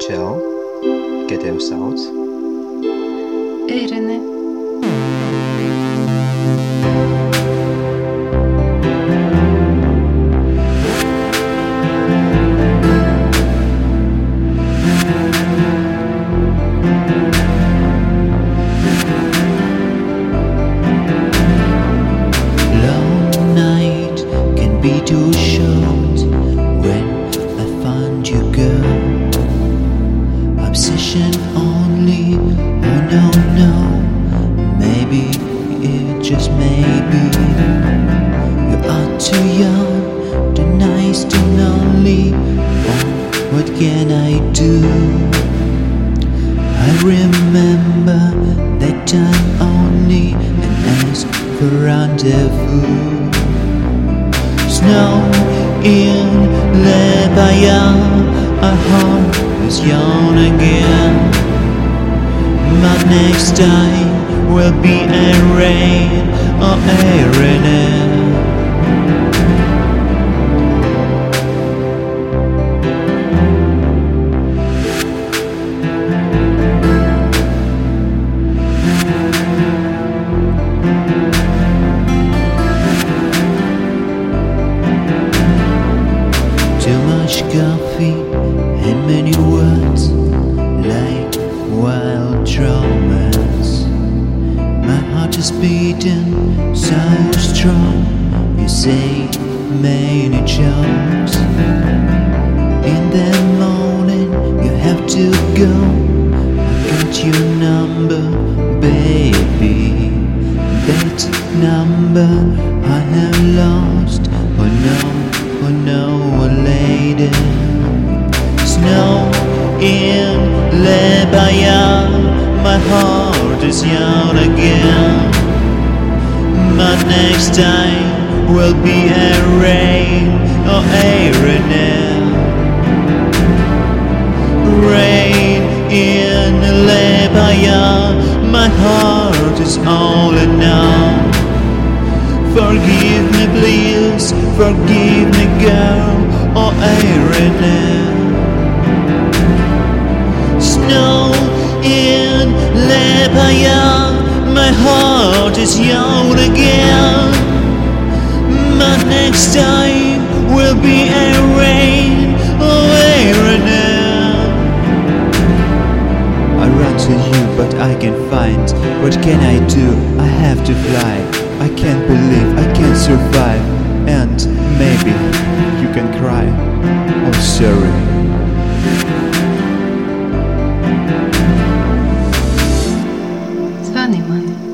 Ciao, que tev sauc? Irene. Long night can be too short when I find you, girl. Obsession only, oh no, no. Maybe, it just maybe. You are too young, too nice, too lonely. Oh, what can I do? I remember that time only and asked for rendezvous. Snow in Lebanon, our heart is young again. But next time will be a rain or a rain. Too much coffee and many words like wild romance. My heart is beating so strong. You say many jokes. In the morning you have to go. I got your number, baby. That number I have lost. Oh no, lady. Snow in Lebanon, my heart is young again. But next time will be a rain or a rain. Rain in Lebanon, my heart is all alone. Forgive me, please, forgive me, girl, or Irene. Snow in Lebanon, my heart is young again. But next time will be a rain, or Irene. I run to you, but I can't find. What can I do? I have to fly. I can't believe I can survive. And maybe you can cry. Oh, sorry. Zvani man.